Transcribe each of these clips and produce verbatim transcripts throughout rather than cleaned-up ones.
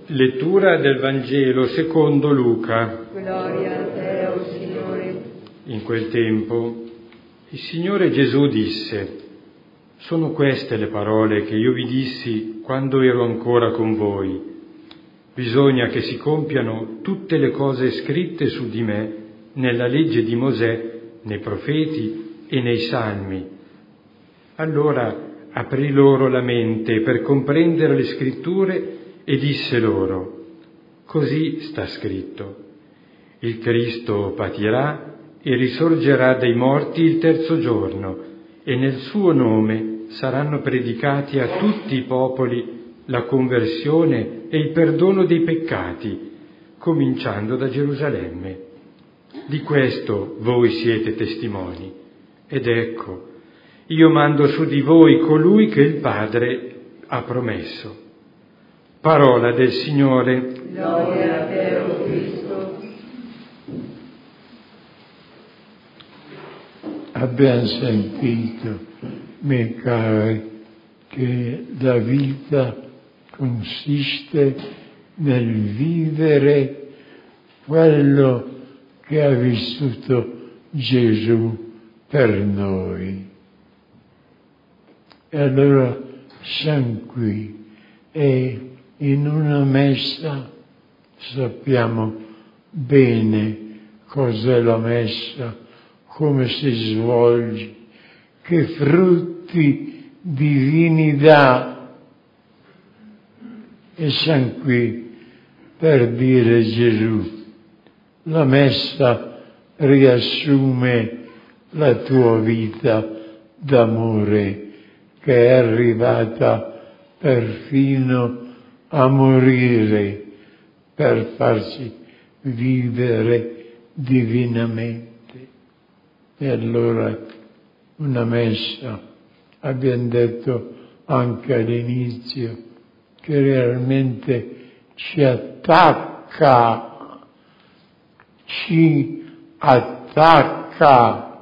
Lettura del Vangelo secondo Luca. Gloria a te, o Signore. In quel tempo il Signore Gesù disse: sono queste le parole che io vi dissi quando ero ancora con voi. Bisogna che si compiano tutte le cose scritte su di me nella legge di Mosè, nei profeti e nei salmi. Allora aprì loro la mente per comprendere le scritture e disse loro: così sta scritto, il Cristo patirà e risorgerà dai morti il terzo giorno, e nel suo nome saranno predicati a tutti i popoli la conversione e il perdono dei peccati, cominciando da Gerusalemme. Di questo voi siete testimoni. Ed ecco, io mando su di voi colui che il Padre ha promesso. Parola del Signore. Gloria a te, o Cristo. Abbiamo sentito, miei cari, che la vita consiste nel vivere quello che ha vissuto Gesù per noi. E allora siamo qui e in una messa sappiamo bene cos'è la messa, come si svolge, che frutti divini dà. E siamo qui per dire Gesù, la messa riassume la tua vita d'amore che è arrivata perfino a morire per farsi vivere divinamente. E allora una messa, abbiamo detto anche all'inizio, che realmente ci attacca, ci attacca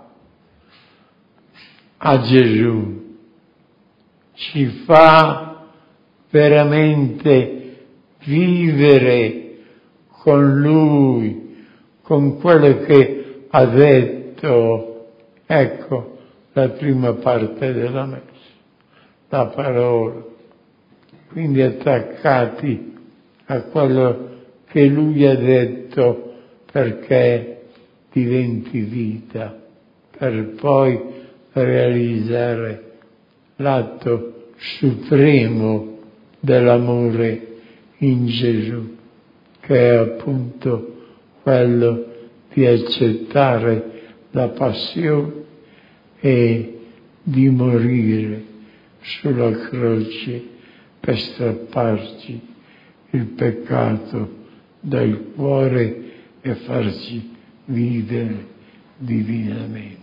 a Gesù, ci fa veramente vivere con Lui, con quello che ha detto. Ecco la prima parte della messa, la parola. Quindi attaccati a quello che Lui ha detto, perché diventi vita, per poi realizzare l'atto supremo dell'amore in Gesù, che è appunto quello di accettare la passione e di morire sulla croce per strapparci il peccato dal cuore e farci vivere divinamente.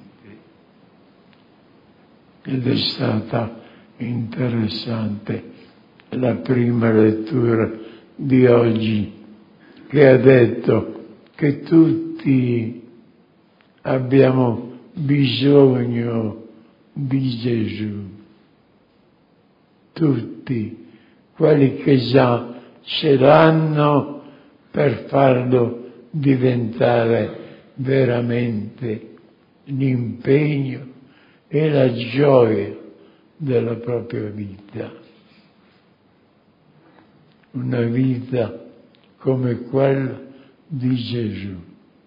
Ed è stata interessante la prima lettura di oggi, che ha detto che tutti abbiamo bisogno di Gesù, tutti quelli che già ce l'hanno, per farlo diventare veramente l'impegno e la gioia della propria vita. Una vita come quella di Gesù.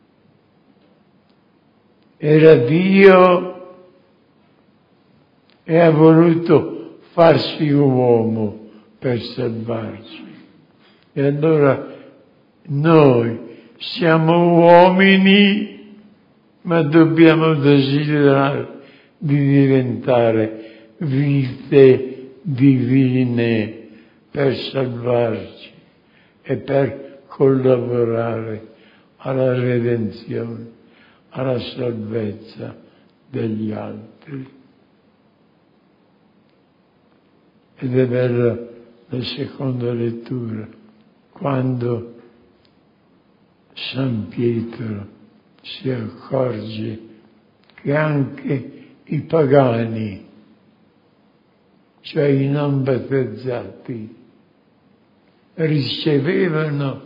Era Dio e ha voluto farsi uomo per salvarci. E allora noi siamo uomini, ma dobbiamo desiderare di diventare vite divine per salvarci e per collaborare alla redenzione, alla salvezza degli altri. Ed è bella la seconda lettura, quando San Pietro si accorge che anche i pagani, cioè i non battezzati, ricevevano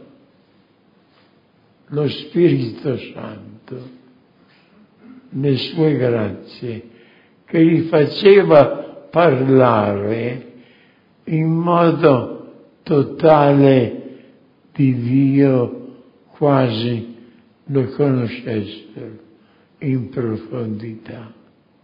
lo Spirito Santo, le sue grazie, che li faceva parlare in modo totale di Dio, quasi lo conoscessero in profondità.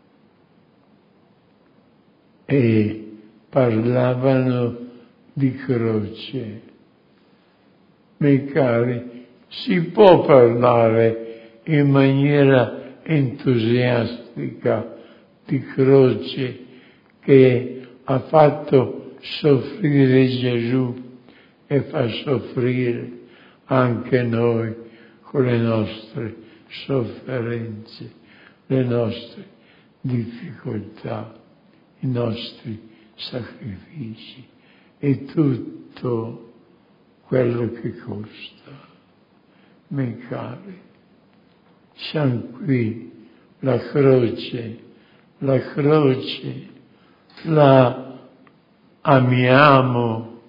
E parlavano di croce. Miei cari, si può parlare in maniera entusiastica di croce che ha fatto soffrire Gesù e fa soffrire anche noi con le nostre sofferenze, le nostre difficoltà, i nostri sacrifici e tutto quello che costa. Miei cari, siamo qui, la croce, la croce la amiamo,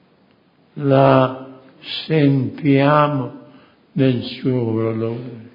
la sentiamo nel suo valore,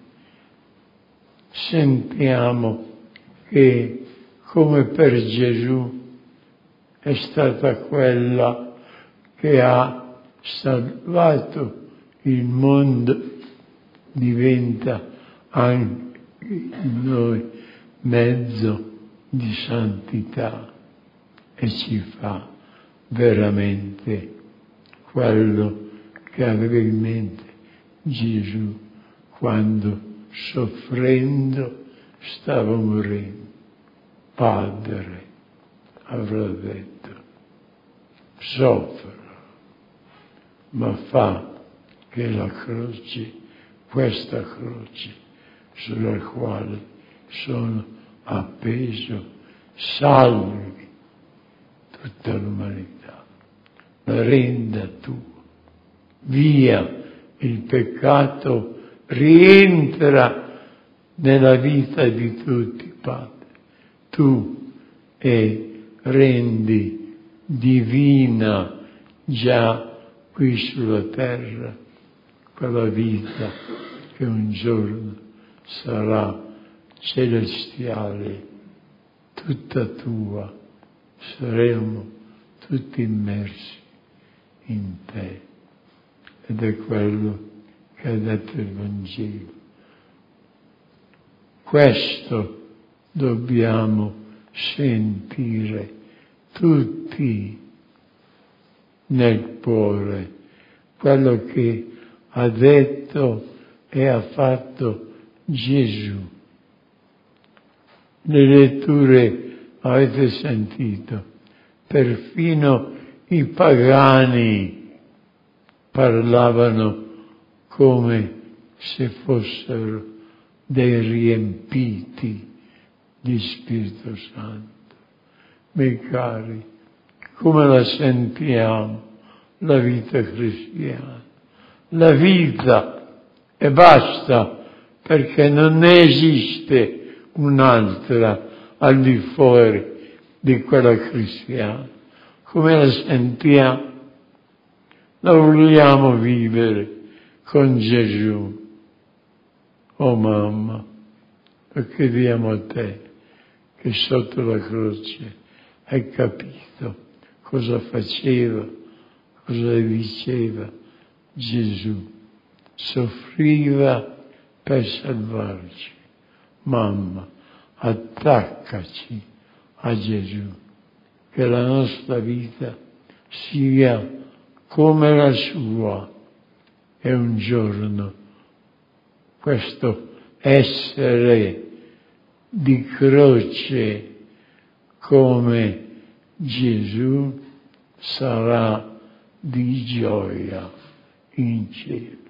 sentiamo che come per Gesù è stata quella che ha salvato il mondo, diventa anche in noi mezzo di santità e ci fa veramente quello che aveva in mente Gesù quando, soffrendo, stava morendo. Padre, avrà detto, soffro, ma fa che la croce, questa croce sulla quale sono appeso, salvi tutta l'umanità, la renda tua. Via il peccato, rientra nella vita di tutti, Padre. Tu e rendi divina già qui sulla terra quella vita che un giorno sarà celestiale, tutta tua, saremo tutti immersi in te. Ed è quello che ha detto il Vangelo. Questo dobbiamo sentire tutti nel cuore, quello che ha detto e ha fatto Gesù. Le letture avete sentito, perfino i pagani parlavano come se fossero dei riempiti di Spirito Santo. Miei cari, come la sentiamo la vita cristiana? La vita e basta, perché non ne esiste un'altra al di fuori di quella cristiana. Come la sentiamo? La vogliamo vivere con Gesù. Oh mamma, lo chiediamo a te che sotto la croce hai capito cosa faceva, cosa diceva Gesù. Soffriva per salvarci. Mamma, attaccaci a Gesù, che la nostra vita sia come la sua e un giorno questo essere di croce come Gesù sarà di gioia in cielo.